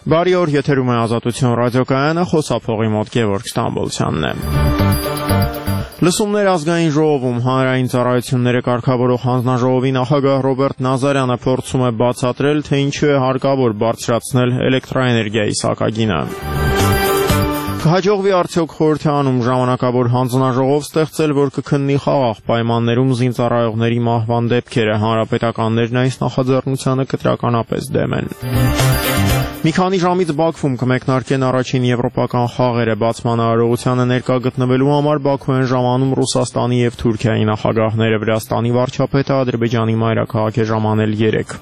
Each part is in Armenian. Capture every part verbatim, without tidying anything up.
Բարի օր, եթերում է Ազատություն ռադիոկայանը, խոսափողի մոտ Գևորգ Ստամբոլցյանն է։ Լսումներ ազգային ժողովում հանրային ծառայությունները կարգավորող հանձնաժողովի նախագահ Ռոբերտ Նազարյանը փորձում է բացատրել, թե ինչու է հարկավոր բարձրացնել էլեկտրաէներգիայի սակագինը։ Կհաջողվի արդյոք խորհրդարանում ժամանակավոր հանձնաժողով ստեղծել, որ կքննի խաղաղ պայմաններում զինծառայողների մահվան դեպքերը, հանրապետականներն այս նախաձեռնությանը կտրականապես դեմ են։ Մի քանի ժամից Բաքվում կմեկնարկեն առաջին եվրոպական խաղերը, բացման արարողությանը ներկա գտնվելու համար Բաքու են ժամանում Ռուսաստանի եւ Թուրքիայի նախագահները, Վրաստանի վարչապետը Ադրբեջանի մայրաքաղաք է ժամանել երեկ։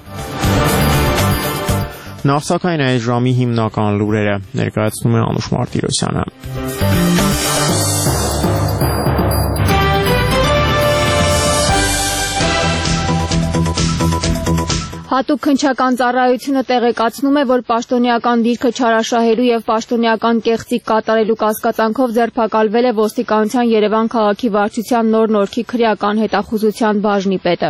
Նախ սակայն այս ժամի հիմնական լուրերը ներկայացնում է Անուշ Մարտիրոսյանը։ Հատուկ քննչական ծառայությունը տեղեկացնում է, որ պաշտոնեական դիրքը չարաշահելու եւ պաշտոնեական կեղծիք կատարելու կասկածանքով ձերբակալվել է ոստիկանության Երևան քաղաքի վարչության նոր նորքի քրեական հետախուզության բաժնի պետը։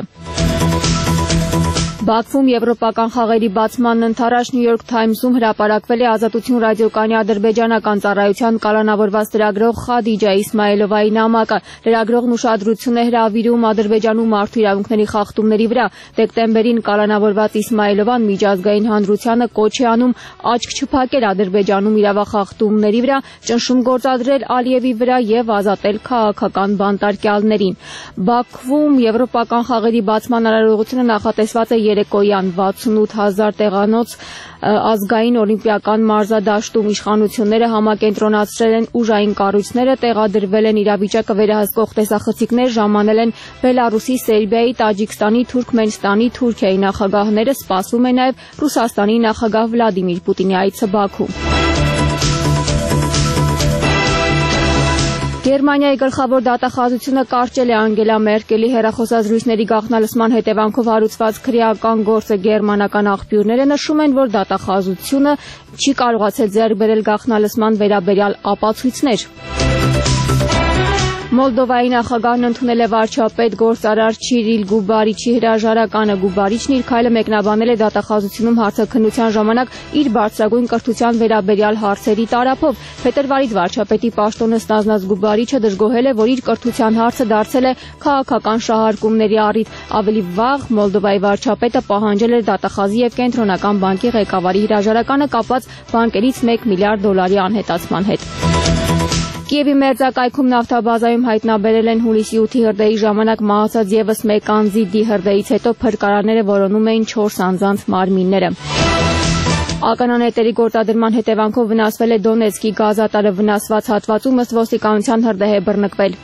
Բաքվում եվրոպական խաղերի բացմանն ընդառաջ New York Times-ում հրապարակվել է Ազատություն ռադիոկայանի ադրբեջանական ծառայության կալանավորված լրագրող Խադիջա Իսմայելովայի նամակը։ Լրագրողն ուշադրություն է հրավիրում Ադրբեջանում մարդու իրավունքների խախտումների վրա։ Դեկտեմբերին կալանավորված Իսմայելովան միջազգային հանրությանը կոչ է անում աչք չփակել Ադրբեջանում իրավախախտումների վրա, ճնշում գործադրել Ալիևի վրա եւ ազատել քաղաքական բանտարկյալներին։ Բաքվում եվրոպական խաղերի բացման արարողությունը նախատեսված է երեկոյան վաթսունութ հազար տեղանոց ազգային օլիմպիական մարզադաշտում իշխանությունները համակենտրոնացրել են ուժային կառույցները, տեղադրվել են իրավիճակը վերահսկող տեսախցիկներ, ժամանել են Բելարուսի, Սերբիայի, Տաջիկստանի, Թուրքմենստանի, Թուրքիայի նախագահները, սպասվում է նաև Ռուսաստանի նախագահ Վլադիմիր Պուտինի այցը Բաքու։ Գերմանիայի գլխավոր դատախազությունը կարճել է Անգելա Մերկելի հեռախոսազրույցների գաղտնալսման հետևանքով հարուցված քրեական գործը։ Գերմանական աղբյուրները նշում են, որ դատախազությունը չի կարողացել ձեռք բերել գաղտնալսման վերաբերյալ ապացույցներ։ Մոլդովայի նախագահն ընդունել է վարչապետ գործարար Չիրիլ Գուբարիչի հրաժարականը։ Գուբարիչն իր քայլը մեկնաբանել է դատախազությունում հարցաքննության ժամանակ իր բարձրագույն կրթության վերաբերյալ հարցերի տարափով։ Փետրվարից վարչապետի պաշտոնը ստանձնած Գուբարիչը դժգոհել է, որ իր կրթության հարցը դարձել է քաղաքական շահարկումների առիթ։ Ավելի վաղ Մոլդովայի վարչապետը պահանջել էր դատախազի եւ կենտրոնական բանկի ղեկավարի հրաժարականը կապված բանկերից մեկ միլիարդ դոլարի անհետացման հետ։ Կիևի մերձակայքում նավթաբազայում հայտնաբերել են հուլիսի ութի հրդեհի ժամանակ մահացած ևս մեկ անձի դի հրդեհից հետո փրկարարները որոնում էին չորս անձանց մարմինները։ Ականանետերի գործադրման հետևանքով վնասվել է Դոնեցկի գազատարը, վնասված հատվածում ըստ ոստիկանության հրդեհ է բռնկվել։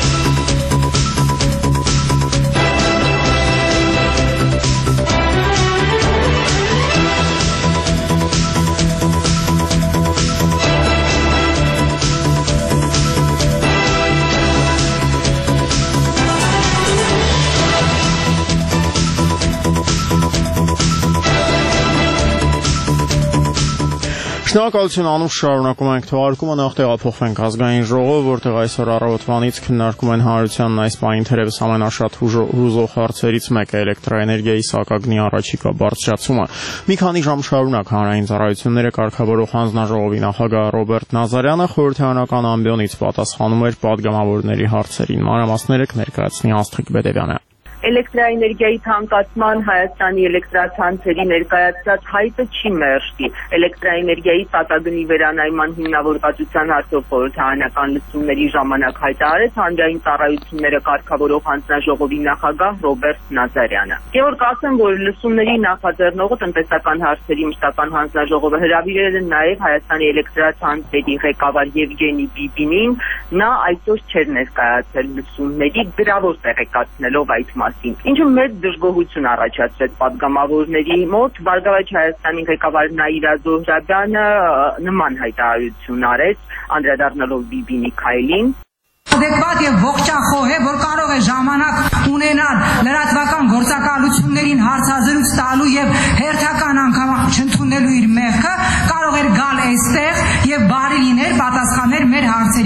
Շնորհակալություն Անուշ, շարունակում ենք թողարկումը, նախ տեղափոխվենք ազգային ժողով, որտեղ այսօր առավոտվանից քննարկում են հանրությանն այս պահին թերևս ամենաշատ հուզող հարցերից մեկը էլեկտրաէներգիայի սակագնի առաջիկա բարձրացումը։ Մի քանի ժամ շարունակ հանրային ծառայությունները կարգավորող հանձնաժողովի նախագահ Ռոբերտ Նազարյանը խորհրդարանական ամբիոնից պատասխանում էր պատգամավորների հարցերին։ Մանրամասները կներկայացնի Աստղիկ Բեդևյանը։ Էլեկտրաէներգիայի թանկացման Հայաստանի էլեկտրացանցերի ներկայացած հայտը չի մերժվի։ Էլեկտրաէներգիայի սակագնի վերանայման հիմնավոր կայացության հարցով խորհրդարանական լսումների ժամանակ հայտարարեց հանրային ծառայությունները կարգավորող հանձնաժողովի նախագահ Ռոբերտ Նազարյանը։ Գևորգ, ասեմ, որ լսումների նախաձեռնողը տնտեսական հարցերի մշտական հանձնաժողովը հրավիրել է նաև Հայաստանի էլեկտրացանցերի ղեկավար Եվգենի Բիբինին, նա այսօր չէր ներկայացել լսումների, գրավոր տեղեկացնելով այդ մասին, ինչը մեծ դժգոհություն առաջացրեց պատգամավորների մոտ։ Բարգավաճ Հայաստանի ղեկավար Նաիրա Զոհրաբյանը նման հայտարարություն արեց, անդրադառնալով Բիբինի քայլին։ Adekvat եւ ողջախոհ է, որ կարող է ժամանակ ունենալ լրատվական գործակալություններին հարցազրույց տալու եւ հերթական անգամ չընդունելու իր մեղքը, կարող էր գալ այստեղ եւ բարի լիներ պատասխաներ մեր հարցերին։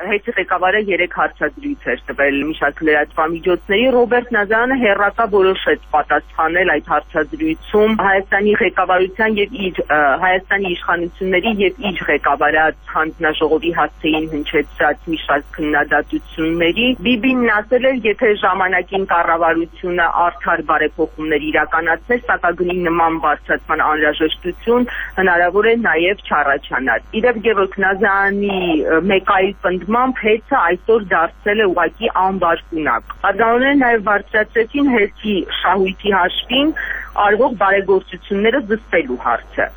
Հետի ղեկավարը երեք հարցազրույց էր տվել մի շարք լրատվամիջոցների։ Ռոբերտ Նազարյանը հերրակա որոշեց պատասխանել այդ հարցազրույցում Հայաստանի ղեկավարության եւ իր Հայաստանի իշխանությունների եւ իր ղեկավարած հանձնաժողովի հասցեին հնչեցրած մի շարք քննադատությունների։ Բիբին ասել էր, եթե ժամանակին կառավարությունը արդար բարեփոխումներ իրականացներ, սակագնի նման բարձրացման անհրաժեշտություն հնարավոր է նաեւ չառաջանար։ Իդեպ Գևորգ Նազարյանի մեկ այլ պնդմամբ հեծը այսօր դարձել է ուղղակի անբարկունակ։ Արձանները նաեւ բարձրացրեցին հերթի շահույթի հաշվին արվող բարեգործությունները զսպելու հարցը։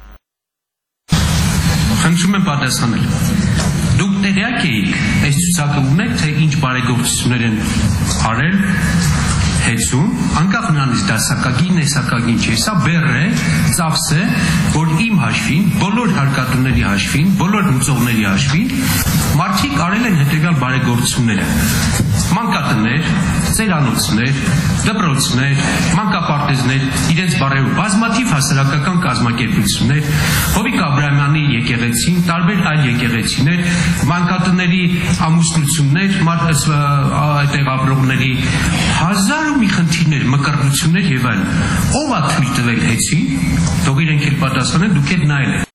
Խնդրում եմ պատասխանել։ Դուք տեղյակ եք այս ցուցակը ունեք, թե ինչ բարեգործություններ են արել հեծում, անկախ նրանից դա սակագին է, սակագին չէ, սա բեռ է, ծախս է, որ իմ հաշվին, բոլոր հարկատուների հաշվին, բոլոր հնձողների հաշվին մարդիկ արել են հետևյալ բարեգործությունները. մանկատներ, ծերանոցներ, դպրոցներ, մանկապարտեզներ, իրենց բարերով բազմաթիվ հասարակական կազմակերպություններ, Հովիկ Աբրահամյանի եկեղեցին, տարբեր այլ եկեղեցիներ, մանկատների ամուսնություններ, այդտեղ ապրողների հազար ու մի խնդիրներ, մկրտություններ եւ այլն։ Ով է թույլ տվել հեծին, թող իրենք էլ պատասխանեն, դուք եք նայել եք։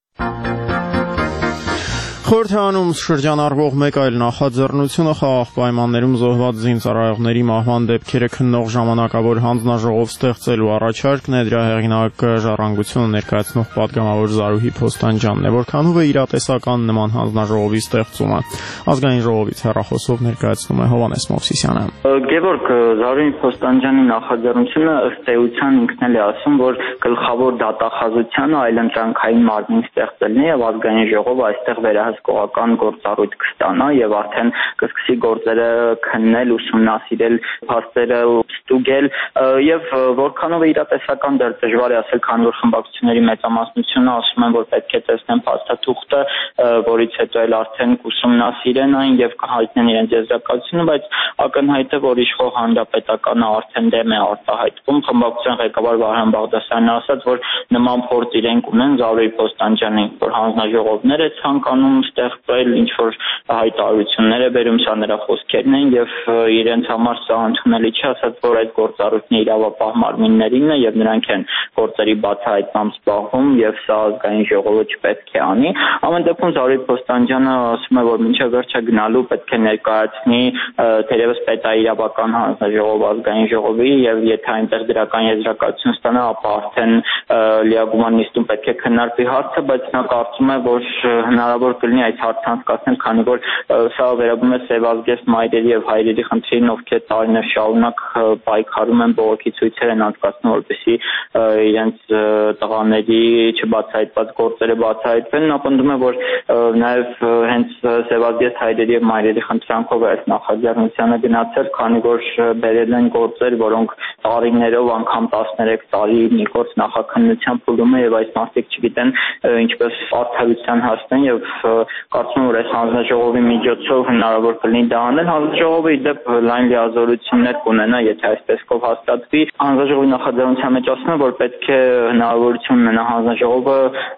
Խորհրդանում շրջանառվող մեկ այլ նախաձեռնությունը խաղաղ պայմաններում զոհված զինծառայողների մահվան դեպքերը քննող ժամանակավոր հանձնաժողով ստեղծելու առաջարկն է, դրա հեղինակ ժառանգությունը ներկայացնող պատգամավոր Զարուհի Փոստանջյանն է, որքանով է իրատեսական նման հանձնաժողովի ստեղծումը։ Ազգային ժողովից հեռախոսով ներկայացնում է Հովհաննես Մովսիսյանը։ Գևորգ Զարուհի Փոստանջյանի նախաձեռնությունը ըստ էության ինքն էլ է ասում, որ գլխավոր դատախազությանը այլընտրանքային մարմին ստեղծելն է եւ ազգային ժողովը այստեղ վերահսկողական գործառույթ կստանա եւ արդեն կսկսի գործերը քննել, ուսումնասիրել, փաստերը ստուգել եւ որքանով է իրատեսական դեռ դժվար է ասել, քանի որ խմբակցությունների մեծամասնությունը ասում են, որ պետք է տեսնեն փաստաթուղթը, որից հետո էլ արդեն կուսումնասիրեն այն եւ կհայտնեն իրենց եզրակացությունը, բայց ակնհայտ է, որ իշխող հանրապետականը արդեն դեմ է արտահայտվում։ Խմբակցության ղեկավար Վահրամ Բաղդասարյանն ասաց, որ նման փորձ իրենք ունեն Զարուհի Փոստանջյանի, որ հանձնաժողովներ է ցանկանում ստեղծել, ինչ որ հայտարարություններ է բերում, սա նրա խոսքերն են եւ իրենց համար սա ընդունելի չէ, ասաց, որ այդ գործառույթն իրավապահ մարմիններին է եւ նրանք են գործերի բացահայտմամբ զբաղվում եւ սա ազգային ժողովը չպետք է անի։ Ամեն դեպքում Զարուհի Փոստանջյանը ասում է, որ մինչեւ վերջը գնալու պետք է ներկայացնի թերևս պետաիրավական հանձնաժողով ազգային ժողովի եւ եթե այնտեղ դրական եզրակացություն ստանա, ապա արդեն լիագումար նիստում պետք է քննարկվի հարցը, բայց նա կարծում է, որ հնարավոր կլինի այդ հարցը անցկացնել, քանի որ սա վերաբերում է սևազգեստ մայրերի եւ հայրերի խնդրին, ովքեր տարիներ շարունակ պայքարում են, բողոքի ցույցեր են անցկացնում, որպեսզի իրենց տղաների չբացահայտված գործերը բացահայտվեն։ Նա պնդում է, որ նաեւ հենց սևազգեստ հայրերի եւ մայրերի խնդրանքով է այս նախաձեռնությանը գնացել, քանի որ բերել են գործեր, որոնք տարիներով, անգամ տասներեք տարի մի գործ նախաքննության փուլում է եւ այս մարդիկ չգիտեն ինչպես արդարության հասնեն եւ կարծում եմ, որ այս հանձնաժողովի միջոցով հնարավոր կլինի դա անել։ Հանձնաժողովը ի դեպ լայն լիազորություններ կունենա, եթե այսպես կով հաստատվի։ Հանձնաժողովի նախաձեռնության մեջ ասում է, որ պետք է հնարավորություն ունենա հանձնաժողովը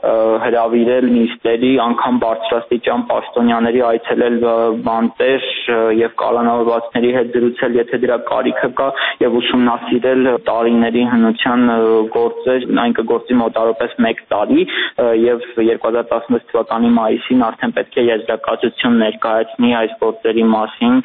հրավիրել նիստերի, անգամ բարձրաստիճան պաշտոնյաների այցելել բանտեր եւ կալանավորվածների հետ զրուցել, եթե դրա կարիքը կա եւ ուսումնասիրել տարիների հնության գործեր, այն կգործի մոտավորապես մեկ տարի եւ երկու հազար տասնվեց թվականի մայիսին արդեն պետք է եզրակացություն ներկայացնի այս գործերի մասին։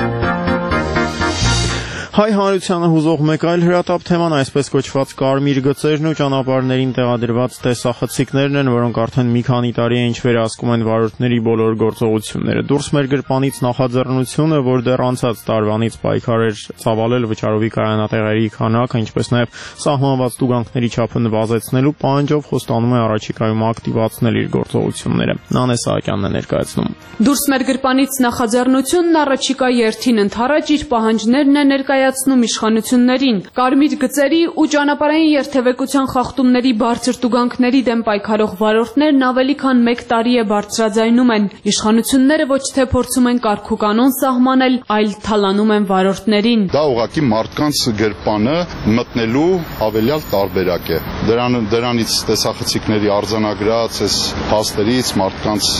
Հայ հանրությանը հուզող մեկ այլ հրատապ թեման այսպես կոչված կարմիր գծերն ու ճանապարհներին տեղադրված տեսախցիկներն են, որոնք արդեն մի քանի տարի է ինչ վերահսկում են վարորդների բոլոր գործողությունները։ Դուրս մեր գրպանից նախաձեռնությունը, որ դեռ անցած տարվանից պայքար էր ծավալել վճարովի կայանատեղերի քանակը, ինչպես նաև սահմանված տուգանքների չափը նվազեցնելու պահանջով խոստանում է առաջիկայում ակտիվացնել իր գործողությունները։ Նանե Սահակյանն է ներկայացնում։ Դուրս մեր գրպանից նախաձեռնությունն առաջիկա երթին ընթരാճ իր պահանջներն է ներկայացնում իշխանություններին։ Կարմիր գծերի ու ճանապարհային երթևեկության խախտումների բարձր տուգանքների դեմ պայքարող վարորդներն ավելի քան մեկ տարի է բարձրաձայնում են։ Իշխանությունները ոչ թե փորձում են կարգուկանոն սահմանել, այլ թալանում են վարորդներին։ Դա ուղղակի մարդկանց գրպանը մտնելու ավելյալ տարբերակ է։ Դրան դրանից տեսախցիկների արձանագրած այս փաստերից մարդկանց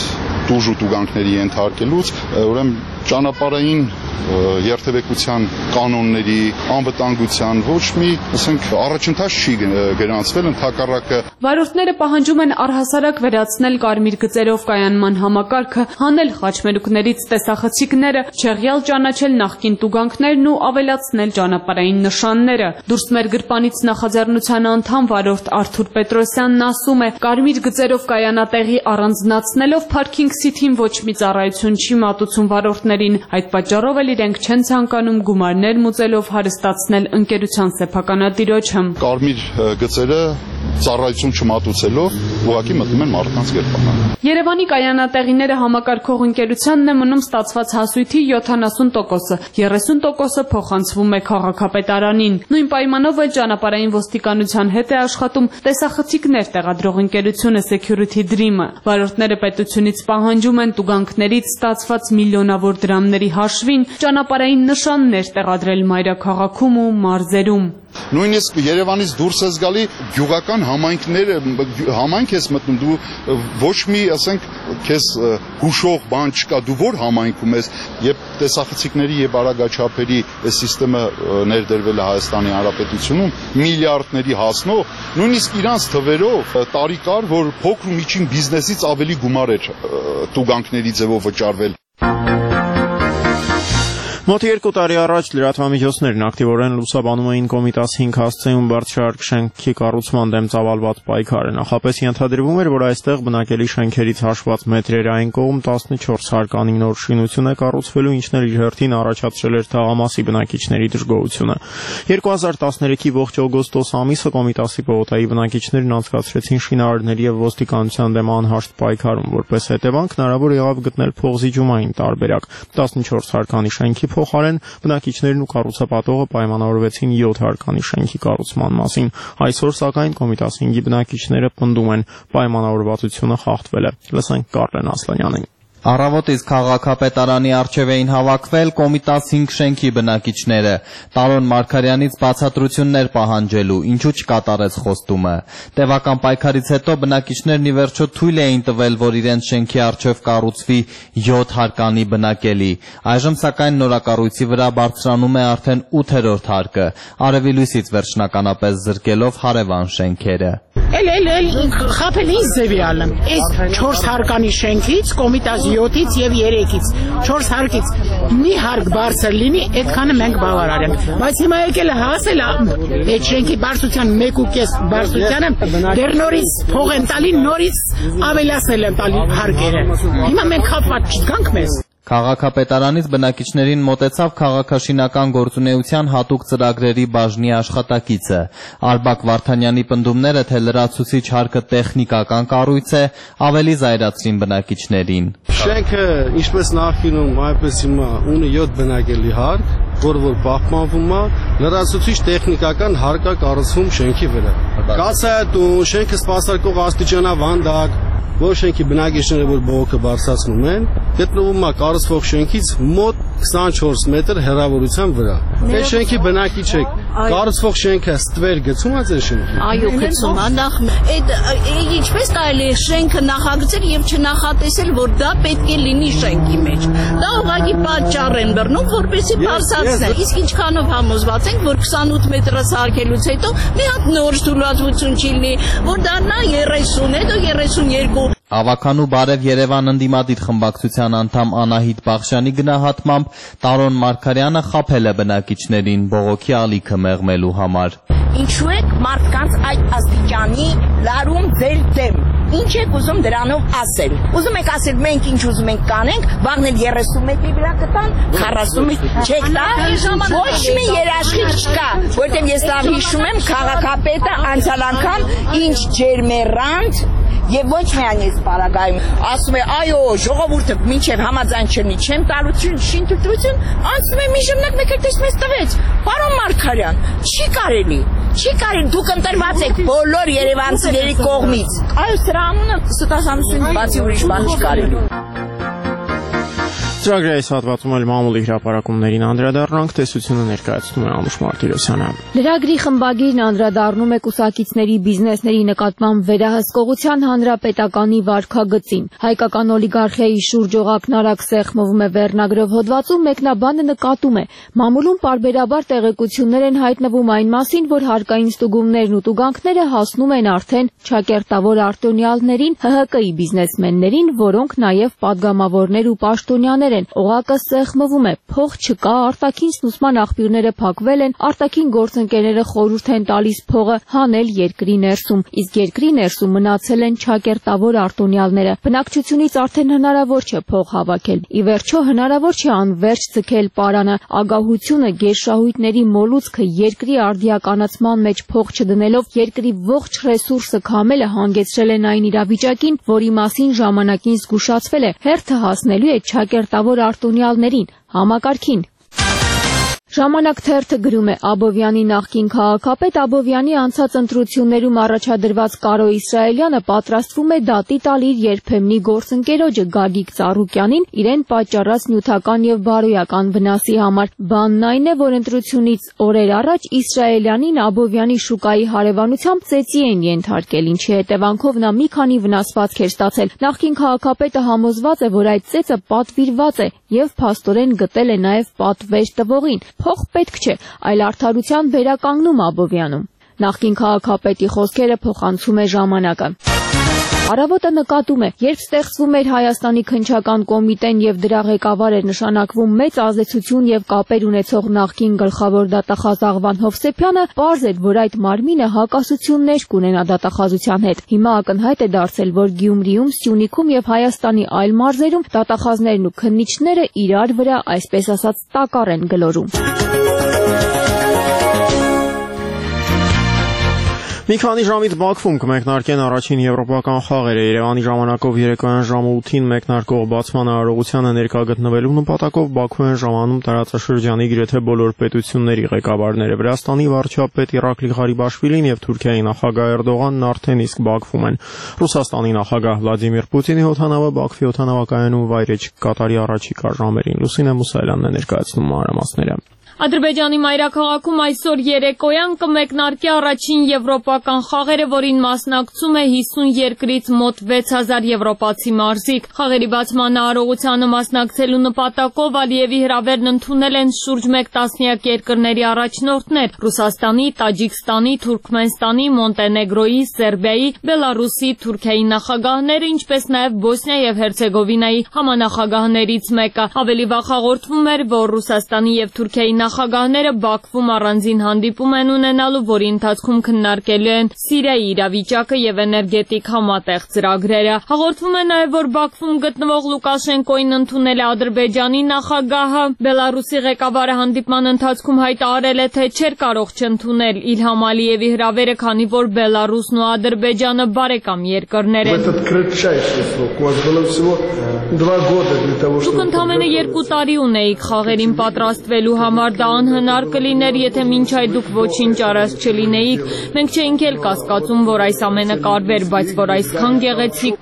տուժ ու տուգանքների ենթարկելուց, ուրեմն ճանապարհային երթևեկության կանոնների, անվտանգության ոչ մի, ասենք, առաջընթաց չի գրանցվել, ընդհակառակը։ Վարորդները պահանջում են առհասարակ վերացնել կարմիր գծերով կայանման համակարգը, հանել խաչմերուկներից տեսախցիկները, չեղյալ ճանաչել նախկին տուգանքներն ու ավելացնել ճանապարհային նշանները։ Դուրսմեր գրպանից նախաձեռնության անդամ վարորդ Արթուր Պետրոսյանն ասում է, կարմիր գծերով կայանատեղի առանձնացնելով Parking City-ն ոչ մի ծառայություն չի մատուցում վարորդներին, այդ պատճառով էլ իրենք չեն ցանկանում գումարներ մուծելով հարստացնել ընկերության սեփականատիրոջը։ Կարմիր գծերը ծառայություն չմատուցելով ուղղակի մտնում են մարդկանց գրպան։ Երևանի կայանատեղիները համակարգող ընկերությանն է մնում ստացված հասույթի յոթանասուն տոկոսը, երեսուն տոկոսը փոխանցվում է քաղաքապետարանին։ Նույն պայմանով էլ ճանապարհային ոստիկանության հետ է աշխատում տեսախցիկներ տեղադրող ընկերությունը Security Dream-ը։ Վարորդները պետությունից պահանջում են տուգանքներից ստացված միլիոնավոր դրամների հաշվին ճանապարհային նշաններ տեղադրել մայրաքաղաքում ու մարզերում։ Նույնիսկ Երևանից դուրս ես գալի գյուղական համայնքներ, համայնք ես մտնում, դու ոչ մի, ասենք, քեզ հուշող բան չկա, դու որ համայնքում ես, եւ տեսախցիկների եւ արագաչափերի այս համակարգը ներդրվել է Հայաստանի Հանրապետությունում, միլիարդների հասնող, նույնիսկ իրանց թվերով տարիկար, որ փոքր ու միջին բիզնեսից ավելի գումար էր տուգանքների ձևով վճարվել։ Մոտ երկու տարի առաջ լրատվամիջոցներն ակտիվորեն լուսաբանում էին Կոմիտաս հինգ հասցեում բարձրահարկ շենքի կառուցման դեմ ծավալված պայքարը։ Նախապես ենթադրվում էր, որ այստեղ բնակելի շենքերից հաշված մետրերի այն կողմ տասնչորս հարկանի նոր շինություն է կառուցվելու, ինչն էլ իր հերթին առաջացրել էր թաղամասի բնակիչների դժգոհությունը։ երկու հազար տասներեքի ողջ օգոստոս ամիսը Կոմիտասի պողոտայի բնակիչներն անցկացրեցին շինարարների եւ ոստիկանության դեմ անհաշտ պայքարում, որպես հետևանք հնարավոր եղավ գտնել փողզիջումային տարբերակ։ տասնչորս հարկանի շենքի փոխարեն բնակիչներն ու կառուցապատողը պայմանավորվեցին յոթ հարկանի շենքի կառուցման մասին։ Այսօր սակայն Կոմիտաս հինգի բնակիչները պնդում են, պայմանավորվածությունը խախտվել է։ Լսենք Կարլեն Ասլանյանին։ Առավոտից քաղաքապետարանի առջև էին հավաքվել Կոմիտաս հինգ շենքի բնակիչները, Տարոն Մարգարյանից բացատրություններ պահանջելու, ինչու չկատարեց խոստումը։ Տևական պայքարից հետո բնակիչներն ի վերջո թույլ էին տվել, որ իրենց շենքի առջև կառուցվի յոթ հարկանի բնակելի։ Այժմ սակայն նորակառույցի վրա բարձրանում է արդեն ութերորդ հարկը, արևի լույսից վերջնականապես զրկելով հարևան շենքերը։ Էլ էլ էլ խափել ինձ ձևի ալեմ։ Այս չորս հարկանի շենքից, Կոմիտաս յոթից եւ երեքից, չորս հարկից մի հարկ բարձր լինի, այդքանը մենք բավարար ենք։ Բայց հիմա եկել է հասել այդ շենքի բարձրության մեկ ու կես բարձրությանը, դեռ նորից փող են տալի, նորից ավելացնել են տալի հարկերը։ Հիմա մենք խափված չգանք մեզ։ Քաղաքապետարանից բնակիչներին մոտեցավ քաղաքաշինական գործունեության հատուկ ծրագրերի բաժնի աշխատակիցը։ Արբակ Վարդանյանի պնդումները, թե լրացուցիչ հարկը տեխնիկական կառույց է, ավելի զայրացրին բնակիչներին։ Շենքը, ինչպես նախկինում, այնպես հիմա ունի յոթ բնակելի հարկ, որ որ պահպանվում է, լրացուցիչ տեխնիկական հարկ է կառուցվում շենքի վրա։ Կացայատուն, շենքը սպասարկող աստիճանավանդակ, որ շենքի բնակիչները որ բողոքը բարձրացնում են, գտնվում է կառուցվող շենքից մոտ քսանչորս մետր հեռավորության վրա։ Այս շենքի բնակիչ եք, կառուցվող շենքը ստվեր գցում է ձեր շենքի։ Այո, գցում է, նախ այդ ինչպես կարելի է շենքը նախագծել եւ չնախատեսել, որ դա պետք է լինի շենքի մեջ։ Դա ուղղակի պատճառ են բռնում, որպեսզի բարձրացնել։ Իսկ ինչքանով համոզված ենք, որ քսանութ մետրը սարքելուց հետո մի հատ նոր զուլացություն չի լինի, որ դառնա երեսուն, հետո երեսունյերկու։ Ավականու Բարև Երևան ընդդիմադիր խմբակցության անդամ Անահիտ Բաղշյանի գնահատմամբ Տարոն Մարգարյանը խաբել է բնակիչներին բողոքի ալիքը մեղմելու համար։ Ինչու եք մարդկանց այդ աստիճանի լարում ձեր դեմ։ Ինչ եք ուզում դրանով ասել։ Ուզում եք ասել մենք ինչ ուզում ենք կանենք, վաղն էլ երեսուն մետրի վրա կտան, քառասուն չեք տա, ոչ մի երաշխիք չկա, որտեղ ես լավ հիշում եմ քաղաքապետը անցյալ անգամ ինչ ջերմերանց եւ ոչ միայն այս պարագայում ասում է այո ժողովուրդը մինչեւ համաձայն չլինի չեմ տալու շինթույլտվություն ասում է մի ժամանակ մեկ էլ տեսնես տվեց պարոն Մարգարյան չի կարելի չի կարելի դուք ընտրված եք բոլոր երևանցիների կողմից այո սրա անունը ստասամություն բացի ուրիշ բան չի կարելի։ Ծրագրի այս հատվածում էլ մամուլի հրապարակումներին անդրադառնանք, տեսությունը ներկայացնում է Անուշ Մարտիրոսյանը։ Լրագրի խմբագիրն անդրադառնում է կուսակիցների բիզնեսների նկատմամբ վերահսկողության հանրապետականի վարքագծին։ Հայկական օլիգարխիայի շուրջ օղակնարակ սեղմվում է վերնագրով հոդվածում, մեկնաբանը նկատում է. մամուլում պարբերաբար տեղեկություններ են հայտնվում այն մասին, որ հարկային ստուգումներն ու տուգանքները հասնում են արդեն ճակերտավոր արտոնյալներին, Հ Հ Կ-ի բիզնեսմեններին, որոնք նաև падգամավորներ ու պաշտոնյաներ են։ Օղակը սեղմվում է, փող չկա, արտաքին սնուցման աղբյուրները փակվել են, արտաքին գործընկերները խորհուրդ են տալիս փողը հանել երկրի ներսում, իսկ երկրի ներսում մնացել են ճակերտավոր արտոնյալները։ Բնակչությունից արդեն հնարավոր չէ փող հավաքել։ Ի վերջո հնարավոր չէ անverջ ձգել պարանը։ Ագահությունը, գերշահույթների մոլուցքը, երկրի արդիականացման մեջ փող չդնելով երկրի ողջ ռեսուրսը քամելը հանգեցրել են այն իրավիճակին, որի մասին ժամանակին զգուշացվել է, հերթը հասնելու է ճակերտավոր արտոնյալներին, համակարգին։ Ժամանակ թերթը գրում է. Աբովյանի նախկին քաղաքապետ Աբովյանի անցած ընտրություններում առաջադրված Կարո Իսրայելյանը պատրաստվում է դատի տալ իր երբեմնի գործընկերոջը Գագիկ Ծառուկյանին իրեն պատճառած նյութական եւ բարոյական վնասի համար։ Բանն այն է, որ ընտրությունից օրեր առաջ Իսրայելյանին Աբովյանի շուկայի հարևանությամբ ծեծի են ենթարկել, ինչի հետևանքով նա մի քանի վնասվածք էր ստացել։ Նախկին քաղաքապետը համոզված է, որ այդ ծեծը պատվիրված է եւ փաստորեն գտել է նաեւ պատվեր տվողին։ Փող պետք չէ, այլ արդարության վերականգնում Աբովյանում։ Նախկին քաղաքապետի խոսքերը փոխանցում է ժամանակը։ Առավոտը նկատում է, երբ ստեղծվում էր Հայաստանի քննչական կոմիտեն եւ դրա ղեկավար էր նշանակվում մեծ ազդեցություն եւ կապեր ունեցող նախկին գլխավոր դատախազ Աղվան Հովսեփյանը, պարզ էր, որ այդ մարմինը հակասություններ կունենա դատախազության հետ։ Հիմա ակնհայտ է դարձել, որ Գյումրիում, Սյունիքում եւ Հայաստանի այլ մարզերում դատախազներն ու քննիչները իրար վրա, այսպես ասած, տակառ են գլորում։ Մի քանի ժամից Բաքվում կմեկնարկեն առաջին եվրոպական խաղերը։ Երևանի ժամանակով երեկոյան ժամը ութին մեկնարկող բացման արարողությանը ներկա գտնվելու նպատակով Բաքու են ժամանում տարածաշրջանի գրեթե բոլոր պետությունների ղեկավարները։ Վրաստանի վարչապետ Իրակլի Ղարիբաշվիլին եւ Թուրքիայի նախագահ Էրդողանն արդեն իսկ Բաքվում են։ Ռուսաստանի նախագահ Վլադիմիր Պուտինի հոթանավը Բաքվի հոթանավակայանում վայր է կատարի առաջիկա ժամերին։ Լուսինե Մուսայելյանն է ներկայացնում մանրամասները։ Ադրբեջանի մայրաքաղաքում այսօր երեկոյան կմեկնարկի առաջին եվրոպական խաղերը, որին մասնակցում է հիսուն երկրից մոտ վեց հազար եվրոպացի մարզիկ։ Խաղերի բացման արարողությանը մասնակցելու նպատակով Ալիևի հրավերն ընդունել են շուրջ մեկ տասնյակ երկրների առաջնորդներ՝ Ռուսաստանի, Տաջիկստանի, Թուրքմենստանի, Մոնտենեգրոյի, Սերբիայի, Բելարուսի, Թուրքիայի նախագահները, ինչպես նաև Բոսնիա եւ Հերցեգովինայի համանախագահներից մեկը։ Ավելի վաղ հաղորդվում էր, որ Ռուսաստանի եւ Թուրքիայի նախագահները Բաքվում առանձին հանդիպում են ունենալու, որի ընթացքում քննարկելու են Սիրիայի իրավիճակը եւ էներգետիկ համատեղ ծրագրերը։ Հաղորդվում է նաեւ, որ Բաքվում գտնվող Լուկաշենկոին ընդունել է Ադրբեջանի նախագահը։ Բելարուսի ղեկավարը հանդիպման ընթացքում հայտարարել է, թե չէր կարող չընդունել Իլհամ Ալիևի հրավերը, քանի որ Բելարուսն ու Ադրբեջանը բարեկամ երկրներ են։ Դուք ընդամենը երկու տարի ունեիք խաղերին պատրաստվելու համար, դա անհնար կլիներ, եթե մինչ այդ դուք ոչինչ արած չլինեիք։ Մենք չէինք էլ կասկածում, որ այս ամենը կարվեր, բայց որ այսքան գեղեցիկ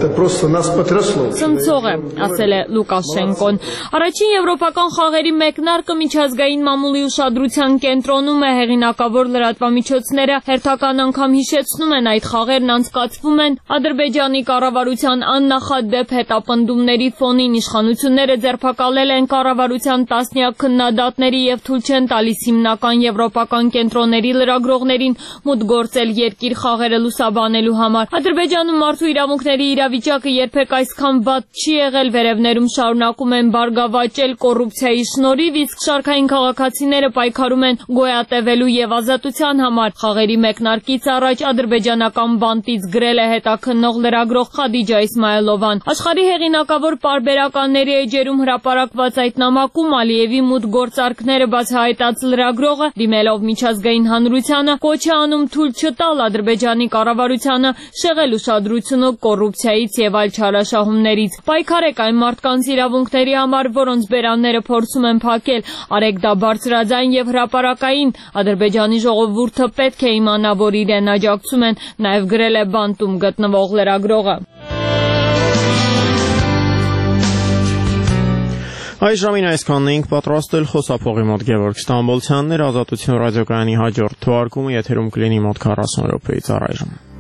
ցնցող է, ասել է Լուկաշենկոն։ Առաջին եվրոպական խաղերի մեկնարկը միջազգային մամուլի ուշադրության կենտրոնում է։ Հեղինակավոր լրատվամիջոցները հերթական անգամ հիշեցնում են, այդ խաղերն անցկացվում են Ադրբեջանի կառավարության աննախադեպ հետապնդումների ֆոնին։ Իշխանությունները ձերբակալել են կառավարության տասնյակ քննադատների եւ թույլ չեն տալիս հիմնական եվրոպական կենտրոնների լրագրողներին մուտք գործել երկիր խաղերը լուսաբանելու համար։ Ադրբեջանում մարդու իրավունքների իրավիճակը երբեք այսքան վատ չի եղել, վերևներում շարունակում են բարգավաճել կոռուպցիայի շնորհիվ, իսկ շարքային քաղաքացիները պայքարում են գոյատևելու եւ ազատության համար։ Խաղերի մեկնարկից առաջ ադրբեջանական բանտից գրել է հետաքննող լրագրող Խադիջա Իսմայելովան։ Աշխարհի հեղինակավոր պարբերականների էջերում հրապարակված այդ նամակում Ալիևի մուտք գործարքները բացահայտած լրագրողը, դիմելով միջազգային հանրությանը, կոչ է անում թույլ չտալ Ադրբեջանի կառավարությանը շեղել ուշադրությունը կոռուպցիայից եւ այլ չարաշահումներից։ Պայքարեք այն մարդկանց իրավունքների համար, որոնց բերանները փորձում են փակել, արեք դա բարձրաձայն եւ հրապարակային։ Ադրբեջանի ժողովուրդը պետք է իմանա, որ իրեն աջակցում են, նաեւ գրել է բանտում գտնվող լրագրողը։ Այս ժամին այսքանն էինք պատրաստել խոսափողի մոտ Գևորգ Ստամբոլցյանն էր, Ազատություն ռադիոկայանի հաջորդ թողարկումը եթերում կլինի մոտ քառասուն րոպեից առայժմ։